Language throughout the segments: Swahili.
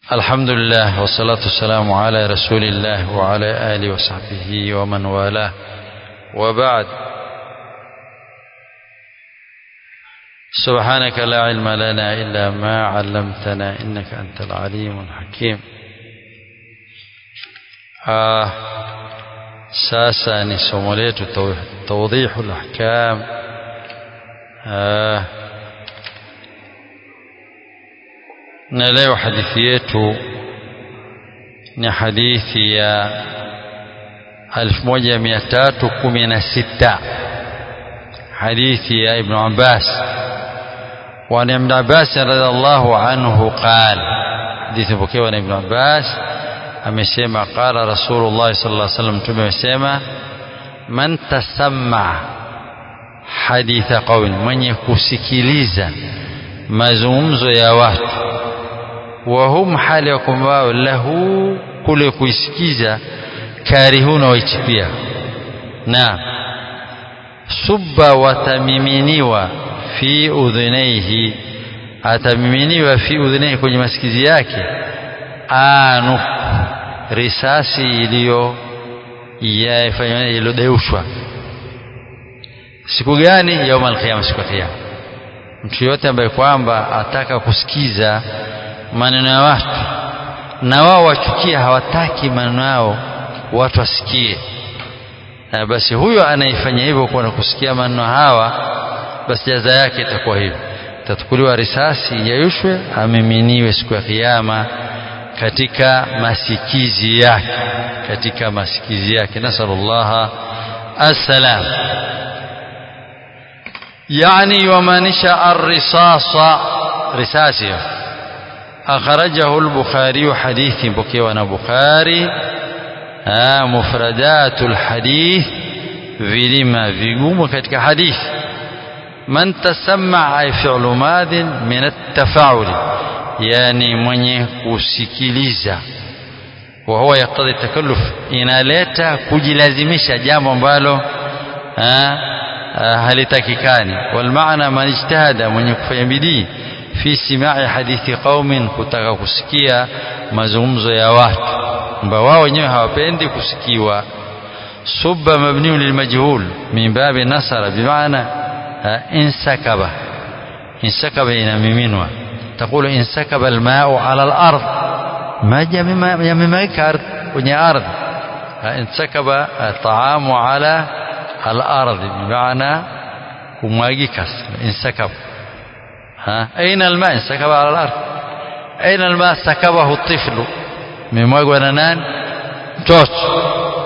الحمد لله والصلاة والسلام على رسول الله وعلى آله وصحبه ومن والاه وبعد. سبحانك لا علم لنا إلا ما علمتنا إنك أنت العليم الحكيم. sasa ni somo letu tawdihul ahkam na leo hadithi yetu ni hadithi ya 1316 hadithi ya Ibn Abbas wa Ibn Abbas radhiallahu anhu qala, hadithi pokewa na Ibn Abbas amesema qala Rasulullah sallallahu alaihi wasallam, tumesema man tasamma haditha qawm, mwenye kusikiliza mazungumzo ya watu, wa hum hali ya kwamba lahu kule kuisikiza karihuna waichipia, na subba watamiminiwa fi udhunaihi, atamiminiwa fi udhunaihi, kwenye masikizi yake, anu risasi iliyodeushwa. Siku gani? Yaum al-qiyama, siku ya kiyama. Mtu yote ambaye kwamba ataka kusikiza maneno ya watu na wao wachukia, hawataki maneno yao watu wasikie, basi huyo anaifanya hivyo kwa kusikia maneno hawa, basi jaza yake itakuwa hivyo, tatukuliwa risasi yayushwe, amiminiwe siku ya kiyama katika masikizi yake, katika masikizi yake. Nasallallahu assalam. Yani wamanisha ar-risasa, risasi. Akhrajahu al-Bukhari, hadithi pokewa na Bukhari. Mufradatul hadith, vilima vigumu katika hadithi. Man tasamma ay fi'lu madin min at-tafa'ul, yani mwenye kusikiliza, wa huwa yaqtadi takalluf, inaleta kujilazimisha jambo ambalo halitakikani. Wal maana man ijtahada, mwenye kufanya bidii fi sima'i hadithi qaumin, kutaka kusikia mazungumzo ya watu ambao wao wenyewe hawapendi kusikiwa. Subba mabniun lilmajhul min babi nasara, bimaana insakaba, insakaba inamiminwa. تقول انسكب الماء على الأرض، ما يممك أرض kwenye ardhi. انسكب الطعام على الأرض بمعنى kumwagika. انسكب أين الماء؟ انسكب على الأرض. أين الماء؟ سكبه الطفل، ممwagwa na nani؟ mtoto.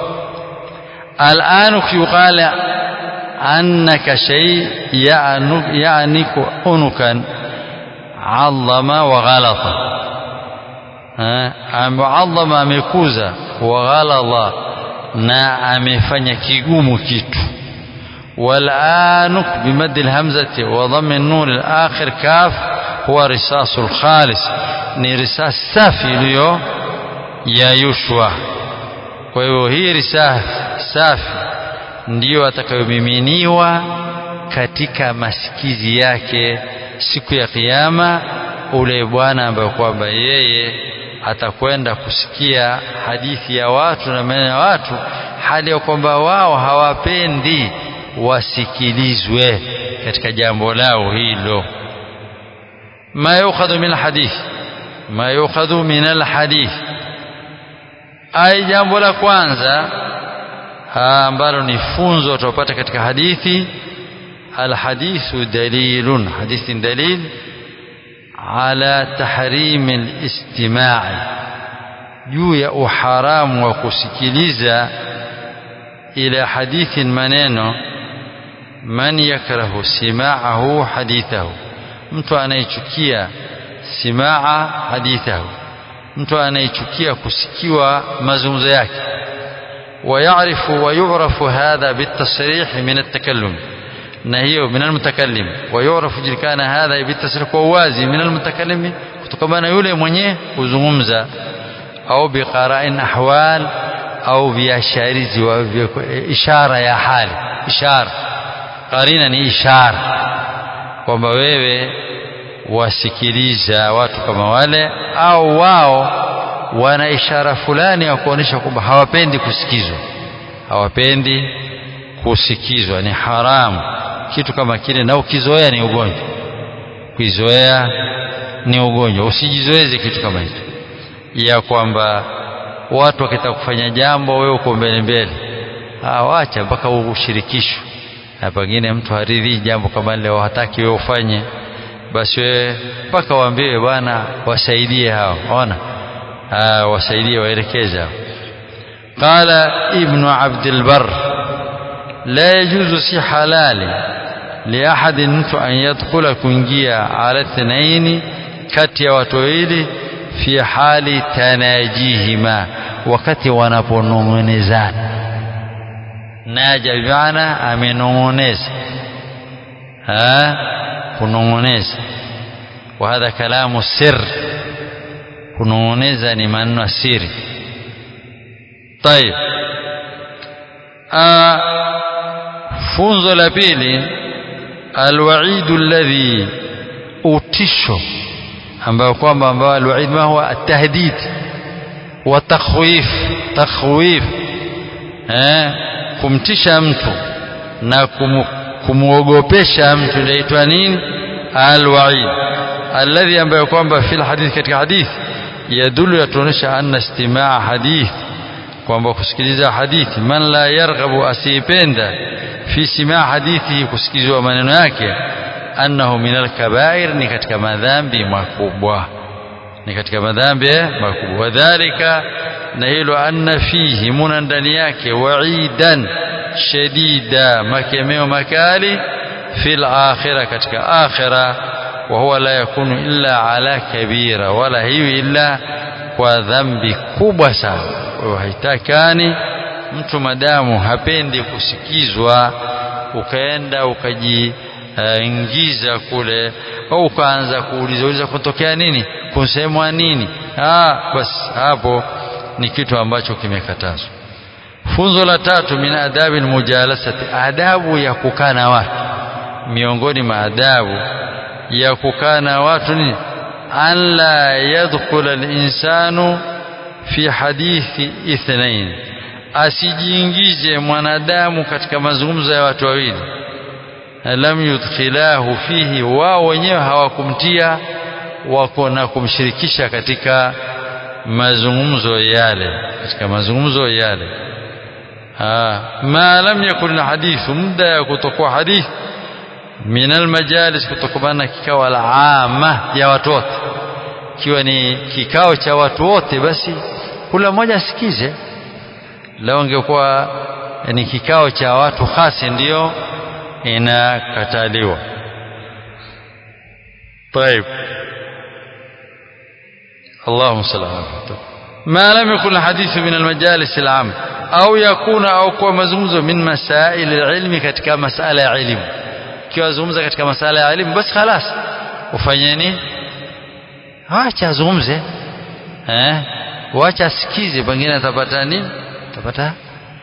الآن يقال أنك شيء يعنيك أنكا adhama wa ghalata, adhama amekuza, wa ghalata na amefanya kigumu kitu. Wal anuk bimad alhamzati wa dhamm an-nun al-akhir kaf huwa risasul khalis, ni risas safi iliyo yayushwa. Kwa hiyo hii risas safi ndiyo atakayomiminiwa katika masikizi yake siku ya kiyama. Ule bwana ambaye kwamba yeye atakwenda kusikia hadithi ya watu na maneno ya watu, hali ya kwamba wao hawapendi wasikilizwe katika jambo lao hilo. Ma yukhadhu min alhadith, ma yukhadhu min alhadith, ai jambo la kwanza ambalo ni funzo tutapata katika hadithi. الحديث دليل، حديث دليل على تحريم الاستماع، juu ya uharamu wa kusikiliza ila hadithin, maneno. Man yakrahu sima'ahu hadithahu, mtu anayechukia simaa hadithahu, mtu anayechukia kusikiwa mazungumzo yake. Wa ya'rifu wa yu'rafu hadha bitasrih min at-takallum, na hiyo min almutakallim, wa yu'rafu jikana hadha bitasrih, kwa wazi min almutakallim, kutokana yule mwenye kuzungumza, au biqara'in ahwal, au biasharizi wa ishara ya hali. Ishara qarina ni ishara kwamba wewe wasikiliza watu kama wale, au wao wana ishara fulani ya kuonesha kwamba hawapendi kusikizwa, ni haramu kitu kama kile. Na ukizoea ni ugonjwa, usijizoeze kitu kama hicho, ya kwamba watu wakitaka kufanya jambo wewe uko mbele, acha mpaka ushirikishwe, na pengine mtu haridhi jambo kama leo hataki wewe ufanye, basi wewe mpaka waambie bwana wasaidie hao, wasaidie, waelekeza. Qala ibn Abd al-Barr la yajuzu si halali li ahadin mtu an yadkhula kuingia ala thnaini kati ya watu wawili fi hali tanajihima, wakati wanaponong'onezana. Naja bi'ana amenong'oneza, kunong'oneza, wa hadha kalamu sir, kunong'oneza ni maneno siri. طيب funzo la pili, alwaidu alladhi, utisho ambao alwaid ma huwa atahdid wa takhwif, kumtisha mtu na kumuogopesha mtu inaitwa nini? Alwaid alladhi, ambayo kwamba fil hadith, katika hadith, yadullu, yatuonyesha anna istimaa hadith, kwamba kusikiliza hadithi, man la yarghabu, asipenda, fi simaa hadithi, kusikizwa maneno yake, annahu min alkabair, ni katika madhambi makubwa, wadhalika, na hilo, anna fihi, muna ndani yake, wa'idan shadida, makemeo makali, fil akhirah, katika akhirah, wa huwa la yakunu illa ala kabira, wala hiwi illa kwa dhambi kubwa sana. Haitakani mtu madamu hapendi kusikizwa, ukaenda ukajiingiza kule, au ukaanza kuuliza kutokea nini, kusemwa nini, basi hapo ni kitu ambacho kimekatazwa. Funzo la tatu, min adabi almujalasati, adabu ya kukaa na watu. Miongoni mwa adabu ya kukaa na watu ni an la yadkhula al-insanu fi hadithi ithnain, asijiingize mwanadamu katika mazungumzo ya watu wawili, lam yudkhilahu fihi, wao wenyewe hawakumtia wako na kumshirikisha katika mazungumzo yale, ma lam yakun hadithu, muda ya kutokuwa hadith, min almajalis, kutokana kikao al-amma ya watu wote. Ikiwa ni kikao cha watu wote, basi kila mmoja asikize. Lao ingekuwa ni kikao cha watu hasi, ndio inakataliwa. طيب اللهم صل على محمد. ما لم يكن الحديث من المجالس العام au yakuna, au kwa mazungumzo, min masail alilmi, katika masala ya elimu. Kiwa zungumza katika masala ya elimu, basi خلاص ufanyeni, acha azungumze, wacha asikize, pengine atapata nini? Atapata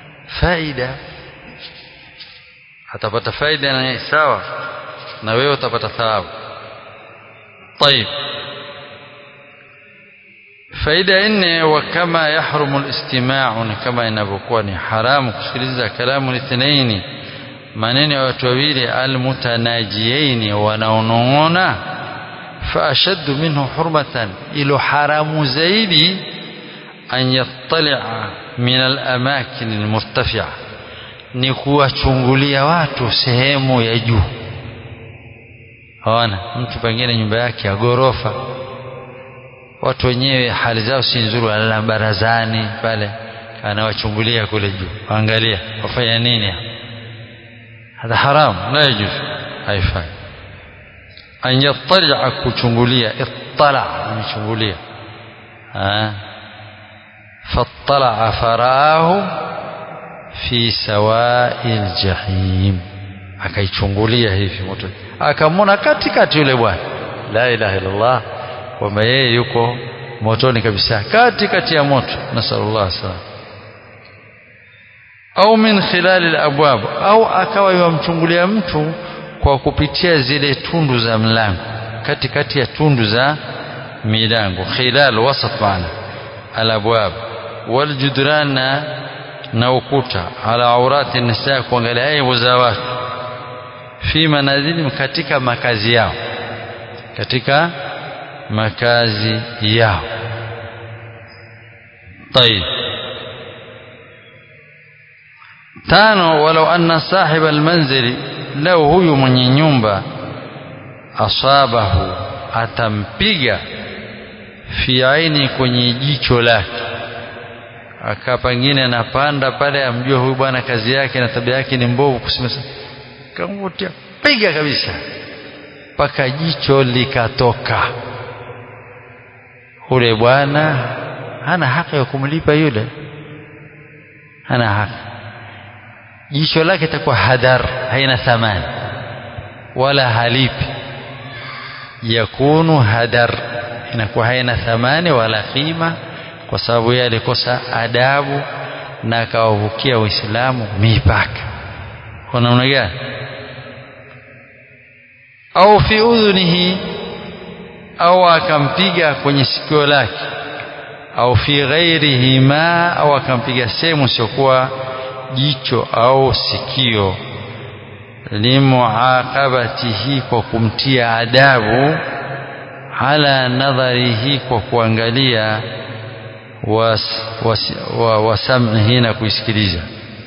faida, na sawa, na wewe utapata thawabu. طيب faida nne, wa kama yahrumu al-istima'u, kama inavyokuwa ni haramu kusikiliza kalamu lithnaini, maneno ya watu wawili, almutanajiyaini, wanaonong'ona, fa ashaddu minhu hurmatan, ilo haramu zaidi, an yattali'a min al-amakin al-murtafi'a, ni kuwachungulia watu sehemu ya juu. Hawana mtu pengine nyumba yake ya ghorofa, watu wenyewe hali zao si nzuri, wala barazani pale, anawachungulia kule juu, angalia wafanya nini. Hada haram, la yajuz, haifai. An yattali'a, kuchungulia, ittala, amechungulia, fattala'a faraahu fi sawa'il jahim, akaichungulia hivi moto, akamwona katikati yule bwana, la ilaha illallah, kwamba yeye yuko motoni kabisa, katikati ya moto, nasallallahu alaihi wasallam. Au min khilal al-abwab, au akawa yamchungulia mtu kwa kupitia zile tundu za mlango, katikati ya tundu za milango khilal wasat maana alabwab waljudran na ukuta ala aurati nisa kuangalia aibu za watu fi manazili katika makazi yao طيب tano walau anna sahib almanzili lau huyu mwenye nyumba asabahu atampiga fi aini kwenye jicho lake akapangine anapanda pale amjue huyu bwana kazi yake na tabia yake ni mbovu kusimama kamvutia piga kabisa paka jicho likatoka ule bwana hana haki ya kumlipa yule hana haki jicho lake itakuwa hadar haina thamani wala halipi yakunu hadar inakuwa haina thamani wala qima kwa sababu yeye alikosa adabu na akawavukia Uislamu mipaka kwa namna gani au fi udhunihi au akampiga kwenye sikio lake au fi ghairihi ma au akampiga sehemu siokuwa jicho au sikio limuaqabatihi kwa kumtia adabu ala nadharihi kwa kuangalia wasam'ihi na kuisikiliza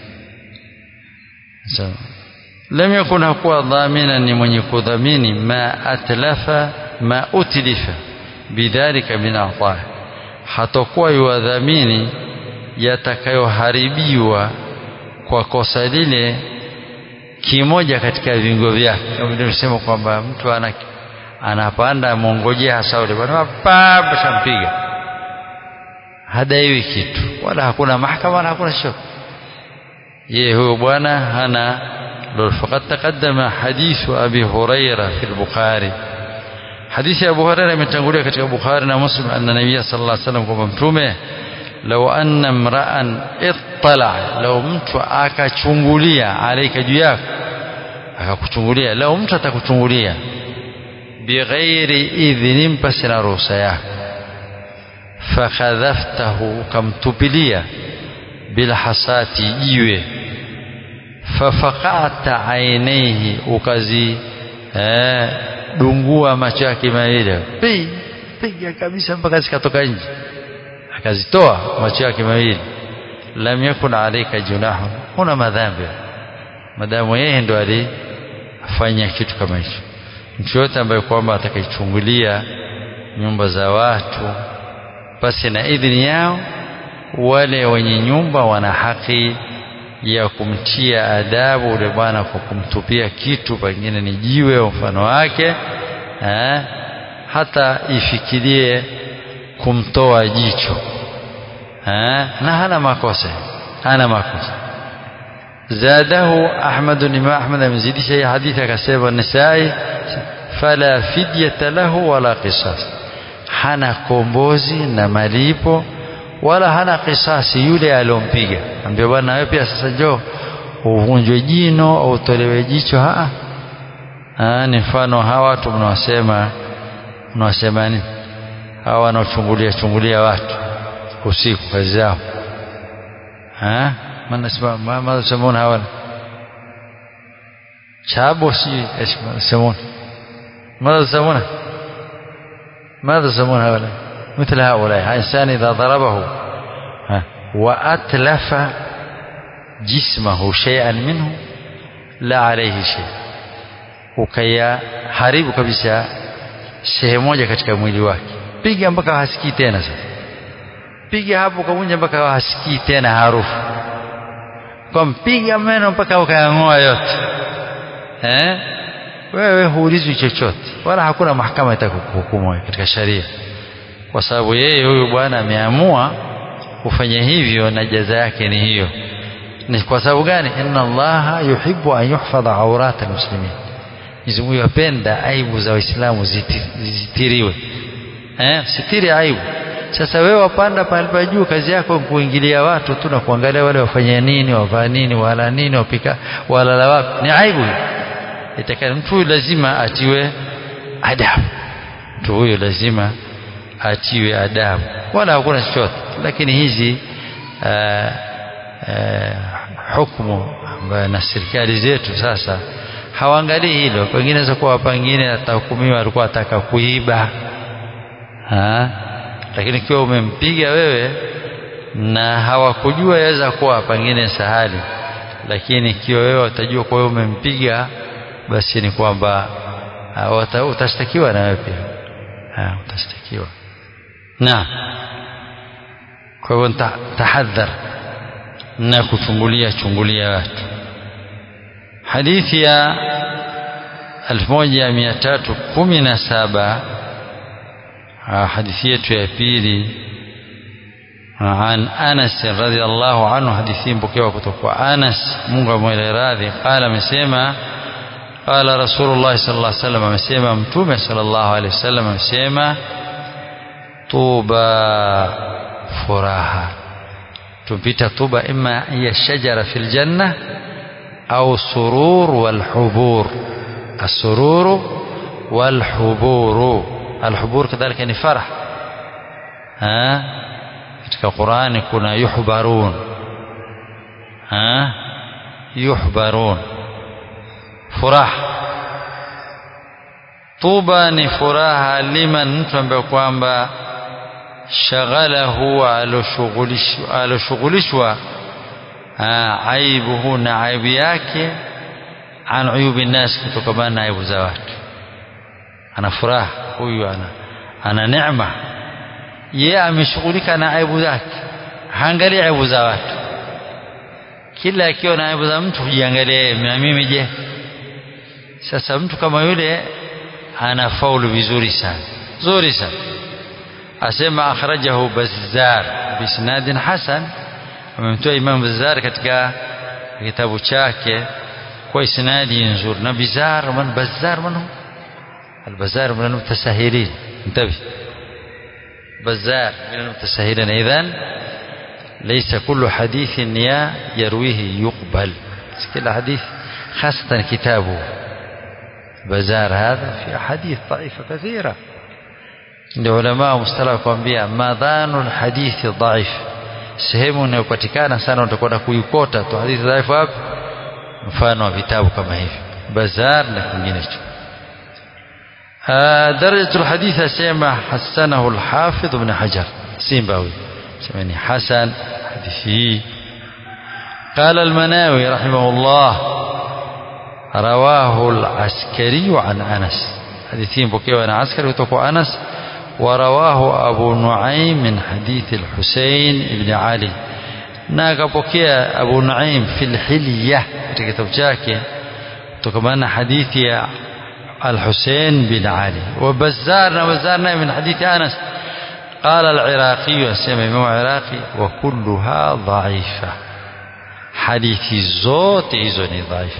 sawa lam yakun hakuwa dhamina ni mwenye kudhamini ma utlifa bidhalika min a'ta hatakuwa yuadhamini yatakayoharibiwa kwa kosa lile kimoja katika viungo vyake kama tulisema kwamba mtu anapanda mongojea hasa ule bwana papa shampiga hadaiwi kitu wala hakuna mahakama wala hakuna shaka yeye huyo bwana hana faqad taqaddama hadithu Abi Huraira fi al-Bukhari hadithi ya Abu Huraira imetangulia katika Bukhari na Muslim anna Nabii sallallahu alaihi wasallam kwamba mtume law anna imra'an ittala law mtu akachungulia alaika juu yako akakuchungulia law mtu atakuchungulia bighairi idhnin pasina ruhusa yako fakhadhaftahu kamtupilia bila hasati jiwe fafaqata ainaihi ukazi dungua macho yake mawili piga kabisa mpaka zikatoka nje akazitoa macho yake mawili lam yakun alayka junahun huna madhambi madamu yeye ndo alifanya kitu kama hicho mtu yote ambaye kwamba atakaichungulia nyumba za watu basi na idhini yao wale wenye nyumba wana haki ya kumtia adabu ule bwana kwa kumtupia kitu pengine ni jiwe au mfano wake hata ifikirie kumtoa jicho na hana makosa zadahu Ahmad Imam Ahmad amezidisha hii hadithi akasema Nisai fala fidyata lahu wala qisas hana kombozi na malipo wala hana kisasi yule alompiga ambia bwana wewe pia sasa njoo uvunjwe jino au utolewe jicho ni mfano hawa watu mnawasema nini hawa wanaochungulia watu usiku kazi zao maana semona hawa chabo si semona ماذا يسمون هؤلاء مثل هؤلاء إنسان إذا ضربه وأتلف جسمه شيئا منه لا عليه شيء ukaya haribu kabisa sehemu moja katika mwili wake piga mpaka hasikii tena sasa piga hapo kavunja mpaka hasikii tena harufu kwa mpiga meno mpaka ukayang'oa yote wewe huulizwi chochote wala hakuna mahakama itakuhukumu katika sharia kwa sababu yeye huyu bwana ameamua kufanya hivyo na jaza yake ni hiyo ni kwa sababu gani inna allaha yuhibbu an yuhfadha awrat almuslimin Mungu yapenda aibu za waislamu zitiriwe sitiri aibu sasa wewe wapanda pale pa juu kazi yako kuingilia watu tu na kuangalia wale wafanya nini wavaa nini wala nini wapika wala la wapi ni aibu itakana mtu lazima atiwe adabu mtu huyo lazima atiwe adabu, wala hakuna chochote. Lakini hizi hukumu na serikali zetu sasa hawaangalii hilo. Pengine inaweza kuwa pengine atahukumiwa alikuwa ataka kuiba, lakini ikiwa umempiga wewe na hawakujua, yaweza kuwa pengine sahali, lakini ikiwa wewe utajua kwa wewe umempiga, basi ni kwamba utashtakiwa na wewe pia, utashtakiwa. Na kwa hivyo tahadhar na kuchungulia watu. Hadithi ya 1317 hadithi yetu ya pili, عن أنس رضي الله عنه، حديثين بكيوا kutoka Anas, Mungu amwele radhi. Qala, amesema qala Rasulullah sallallahu alaihi wasallam, amesema Mtume sallallahu alaihi wasallam amesema tuba furaha. tupita tuba imma hiya shajara fil janna au surur wal hubur. السرور والحبور. الحبور كذلك ni farah. katika Qur'ani kuna yuhbarun, yuhbarun, furaha. Tuba ni furaha liman, mtu ambaye kwamba shaghalahu, aloshughulishwa aibuhu, na aibu yake, an uyubi nas, kutokana na aibu za watu. Ana furaha huyu, ana neema, yeye ameshughulika na aibu zake, haangalia aibu za watu. Kila akiwa na aibu za mtu hujiangalia, na mimi je? Sasa mtu kama yule anafaulu vizuri sana, zuri sana. Asema akhrajahu Bazzar bisnadin hasan, amemtoa Imam Bazzar katika kitabu chake kwa isnadi nzuri. Na Bazzar man البزار من المتساهلين، انتبه، بزار من المتساهلين. إذن ليس كل حديث يرويه يقبل، كل حديث خاصة كتابه بزار هذا في أحاديث ضعيفة كثيرة. العلماء مصطلح kuambia madhanu alhadith dhaif, sehemu inayopatikana sana utakwenda kuikota tu hadithi dhaifu hapo, mfano wa vitabu kama hivi Bazar na kinginecho. درجة الحديث سيما حسنه الحافظ ابن حجر سيمباوي، سمعني حسن حديثي. قال المناوي رحمه الله رواه العسكري عن أنس، حديثين بكيوا عن عسكري وتقو أنس. ورواه أبو نعيم من حديث الحسين بن علي، ناقا بكيا أبو نعيم في الحلية كتاب جاكي تكمان حديث الحسين بن علي. وبزارنا من حديث أنس. قال العراقي، السمع إمام العراقي، وكلها ضعيفة، حديث الزوت إذن ضعيف.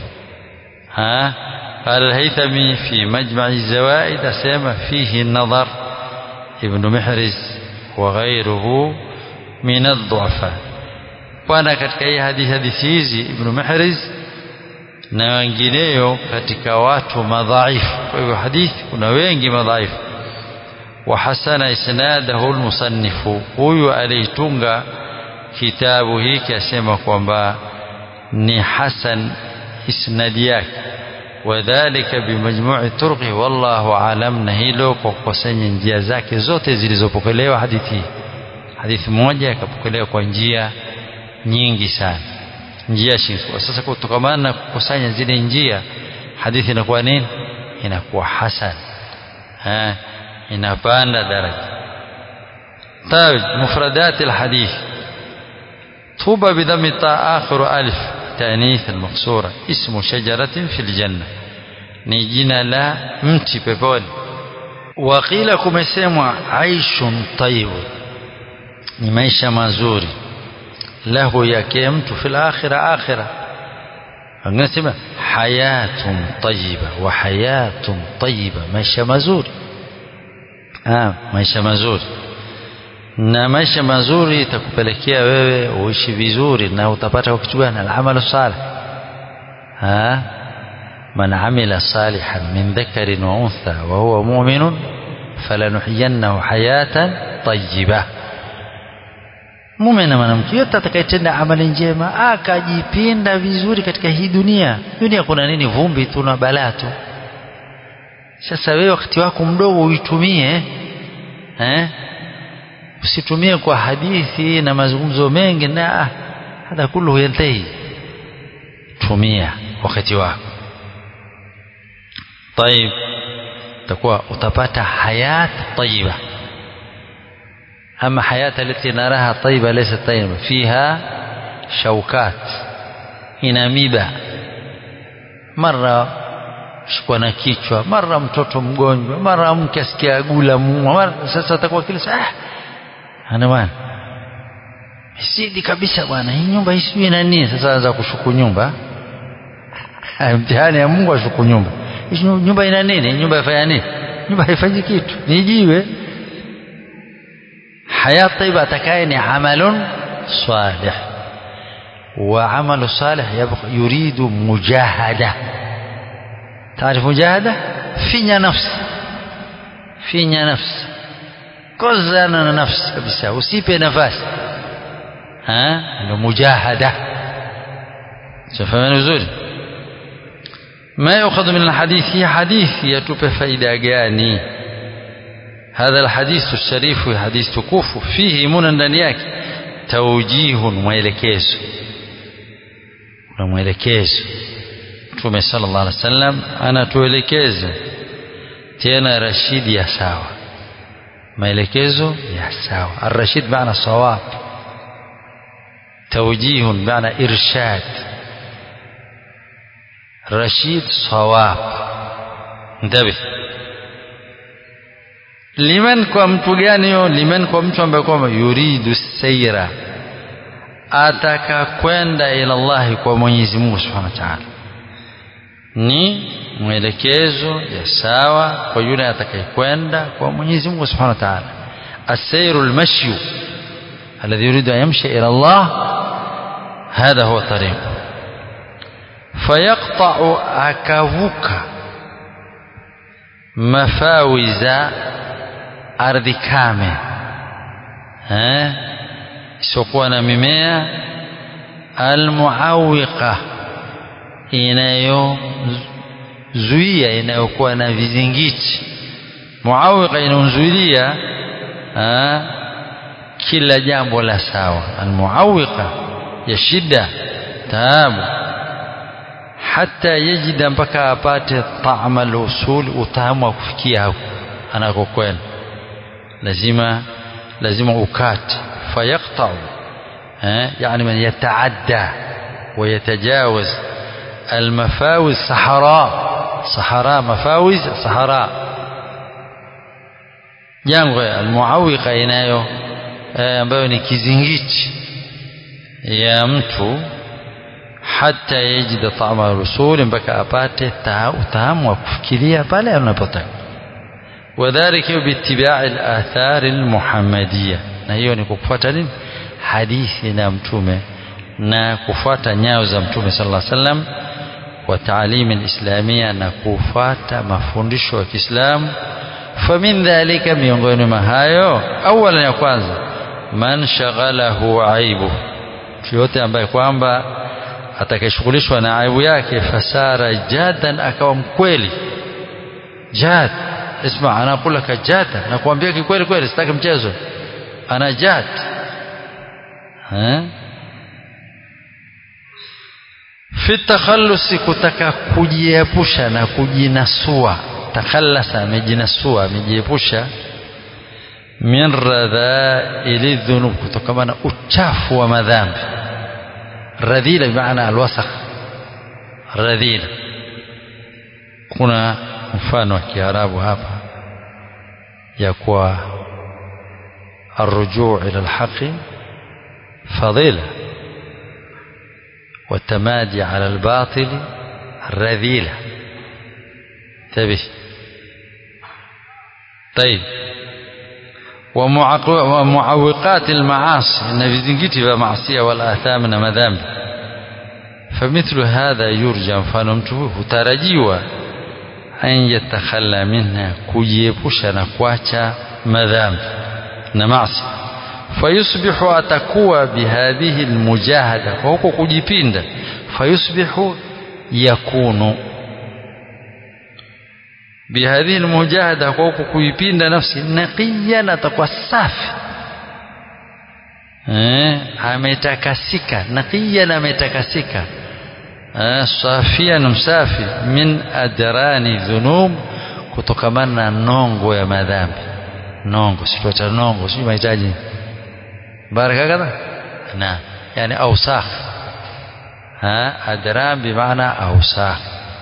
قال الهيثمي في مجمع الزوائد، السمع فيه النظر، ابن محرز وغيره من الضعفاء. وانا katika hii hadithi hizi Ibn Mahriz na wengineo katika watu madhaifu. Kwa hivyo hadithi kuna wengi madhaifu. Wa hasana isnadahu almusannifu, huyu alitunga kitabu hiki asema kwamba ni hasan isnadi yake. Wadhālika bimajmu'i turqi, wallahu a'lam, na hilo kwa kukusanya njia zake zote zilizopokelewa hadithi. Hadithi moja ikapokelewa kwa njia nyingi sana, njia shingo. Sasa kutokana na kukusanya zile njia, hadithi inakuwa nini? Inakuwa hasan, inapanda daraja. طيب مفردات الحديث. طوبى بضم الطاء آخر ألف تأنيث المقصورة، اسم شجرة في الجنة، ni jina la mti peponi. Waqila, kumesemwa aishun tayyib, ni maisha mazuri, lahu yake mtu fil akhirah. Anasema hayatun tayyiba wa hayatun tayyiba, maisha mazuri. Maisha mazuri, na maisha mazuri itakupelekea wewe uishi vizuri, na utapata kitu gani? Al-amal salih. Man amila salihan min dhakarin wa untha wa huwa mu'minun falanuhyiyannahu hayatan tayyiba. Mume na mwanamke yote atakayetenda amali njema akajipinda vizuri katika hii dunia. Dunia kuna nini? Vumbi tu na balaa tu. Sasa wewe wakati wako mdogo uitumie, usitumie kwa hadithi na mazungumzo mengi, na hada kullu yantahi. Tumia wakati wako. طيب تكون utapata hayat tayyiba. أما حياة التي نراها طيبة ليست طيبة، فيها شوكات، inamiba, mara shikwa na kichwa, mara mtoto mgonjwa, mara mke asikia gula muuma. Sasa atakuwa kila saa ana bwana sidi kabisa bwana, hii nyumba hii ina nini? Sasa anza kushuku nyumba. Mtihani ya Mungu ashuku nyumba. Hii nyumba ina nini? Nyumba ifanya nini? Nyumba haifanyi kitu, ni jiwe. حياة طيبة تكاين عمل صالح، وعمل صالح يريد مجاهدة. تعرف مجاهدة؟ فينا نفس كوزانا نفس كبسا وسيبي نفس مجاهدة. شفاهم نزول ما يؤخذ من الحديث؟ هي حديث يتوب فائدة جاني. هذا الحديث الشريف حديث تكوف فيه من ndaniyak توجيه mwelekezo Mtume sallallahu alaihi wasallam anatuelekeza tena rashidi ya sawa, maelekezo ya sawa. Ar-rashid maana sawab, توجيه maana irshad, rashid sawab. Ntabi liman, kwa mtu gani hiyo? Liman, kwa mtu ambaye kwamba yuridu sayra, ataka kwenda ila Allah, kwa Mwenyezi Mungu Subhanahu wa Ta'ala. Ni mwelekezo ya sawa kwa yule atakayekwenda kwa Mwenyezi Mungu Subhanahu wa Ta'ala. As-sayru al-mashyu alladhi yuridu an yamshi ila Allah, hadha huwa tariq. Fayaqta'u, akavuka mafawiza, ardhi kame, isiokuwa na mimea, almuawiqa, inayozuia, inayokuwa na vizingiti. Muawiqa inayozuilia kila jambo la sawa. Almuawiqa ya shida, taabu, hata yajida, mpaka apate taama al-usul, utamu wa kufikia hapo anakokwenda. lazima ukate. Fayaqta'u yani man yataadda wa yatajawaz al-mafawiz, sahara mafawiz sahara, jangwa al-muawiqa inayo ambayo ni kizingiti ya mtu, hata yajida taama al-usul, mpaka apate utamu wa kufikiria pale anapotaka. وذلك باتباع الآثار المحمدية، na hiyo ni kufuata nini? Hadithi na mtume, na kufuata nyayo za mtume sallallahu alaihi wasallam, wa taalimi alislamia, na kufuata mafundisho ya Kiislamu. Famin dhalika, miongoni mwa hayo, awala, ya kwanza, man shaghalahu aibu, yote ambaye kwamba atakayeshughulishwa na aibu yake, fasara jadan, akawa mkweli. Jad, اسمع انا اقول لك جاتا، nakwambia kikweli kweli, sitaki mchezo. Ana jad, fi takhallus, kutaka kujiepusha na kujinasua. Takhallasa, amejinasua, amejiepusha. Min radhaili dhunub, kutokana na uchafu wa madhambi. Radhila maana alwasakh, radhila. Kuna mfano wa Kiarabu hapa ya kuwa arrujuu ila alhaqi fadila, watamadi ala albatili radhila. Tabi طيب. ومعوقات المعاصي، ان vizingiti vya maasiya wal atham na madhambi. فمثل هذا يرجى, mfano mtu hutarajiwa an yatakhalla minha kujiepusha na kuacha madhambi na maasi fayusbihu atakuwa bihadhihi almujahada kwa huko kujipinda fayusbihu yakunu bihadhihi almujahada kwa huko kuipinda nafsi naqiyan atakuwa safi ametakasika naqiyan ametakasika safian msafi min adrani dhunub kutokamana na nongo ya madhambi nongo sitota nongo si mahitaji baraka kadha na yani awsakh adran bimaana awsakh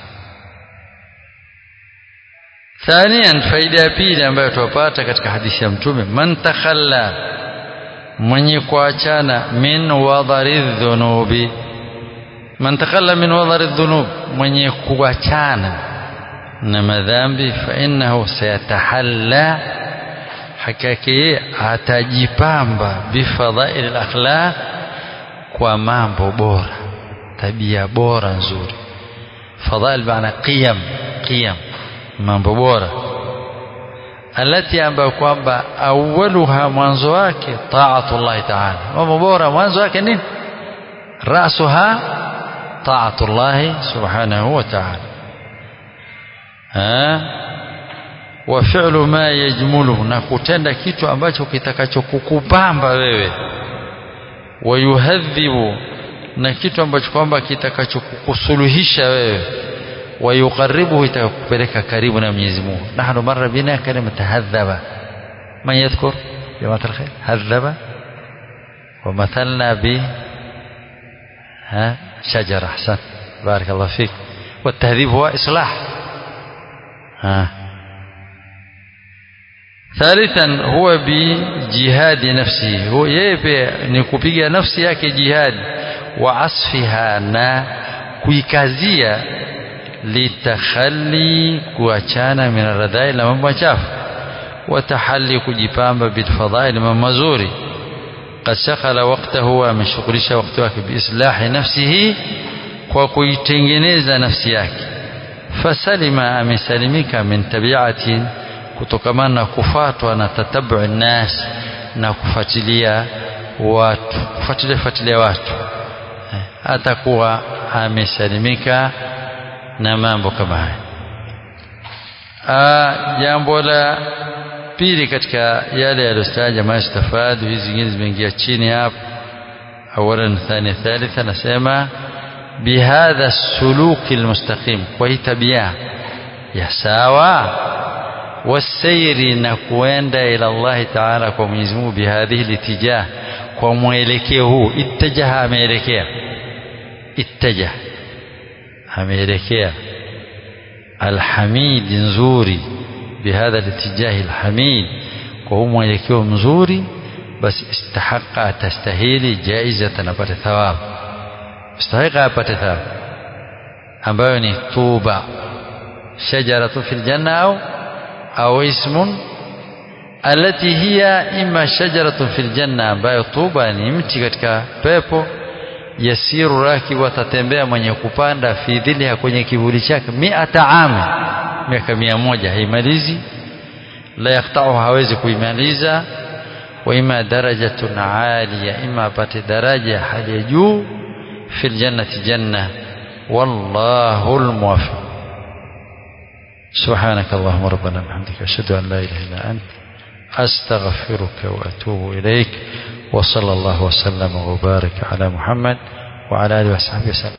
ثانيا faida pili ambayo tupata katika hadithi ya mtume man takhalla mwenye kuachana min wadhari dhunubi man takhalla min wadhari dhunub mwenye kuachana na madhambi fa innahu sayatahalla hakika atajipamba bifadhail al-akhlaq kwa mambo bora tabia bora nzuri fadhail maana qiyam mambo bora alati ambayo kwamba awwaluha mwanzo wake taatullah ta'ala mambo bora mwanzo wake nini rasuha taatullah subhanahu wa ta'ala wa fi'lu ma yajmulu na kutenda kitu ambacho kitakachokukupamba wewe wayuhadhibu na kitu ambacho kwamba kitakachokukusuluhisha wewe wayuqarribuhu itakupeleka karibu na Mwenyezi Mungu nahnu marra bina kalima tahadhaba man yadhkur jamaa alkhair hadhaba wa mathalna bi shajara ahsan barakallahu fik والتهذيب هو إصلاح ثالثا هو بجهاد نفسه هو يبقى نفسي yake jihad wa asfiha na kuikazia litakhalli kuachana min radhail na mambo machafu watahalli kujipamba bilfadhail mambo mazuri qad shaghala waqtahu wa ameshughulisha wakati wake biislahi nafsihi kwa kuitengeneza nafsi yake fasalima amesalimika min tabi'atin kutokamana na kufuatwa na tatabu nas na kufuatilia watu kufuatilia watu atakuwa amesalimika na mambo kama haya jambo la pili katika yale yaliyostaja mastafadu hizi zingine zimeingia chini hapo awalan thani thalitha nasema bihadha as-suluk al-mustaqim kwa tabia ya sawa wasairi na kuenda ila Allah Ta'ala kwa Mwenyezi Mungu bihadhihi litijah kwa mwelekeo huu ittajaha ameelekea alhamid nzuri bihadha litijah alhamid kwa huu mwelekeo mzuri basi istahaqa tastahili jaizatan apate thawabu istahiqa apate thawabu ambayo ni tuba shajaratu fil janna au ismun alati hiya imma shajaratun fil janna ambayo tuba ni mti katika pepo yasiru rakibu atatembea mwenye kupanda fi dhilha kwenye kivuli chake 100 ami miaka 100 haimalizi la yaqta'u hawezi kuimaliza wa ima darajatun aliya ima apate daraja hali ya juu fil jannati janna wallahu almuwaffiq سبحانك اللهم ربنا وبحمدك أشهد أن لا إله إلا أنت أستغفرك وأتوب إليك وصلى الله وسلم وبارك على محمد وعلى آله وصحبه وسلم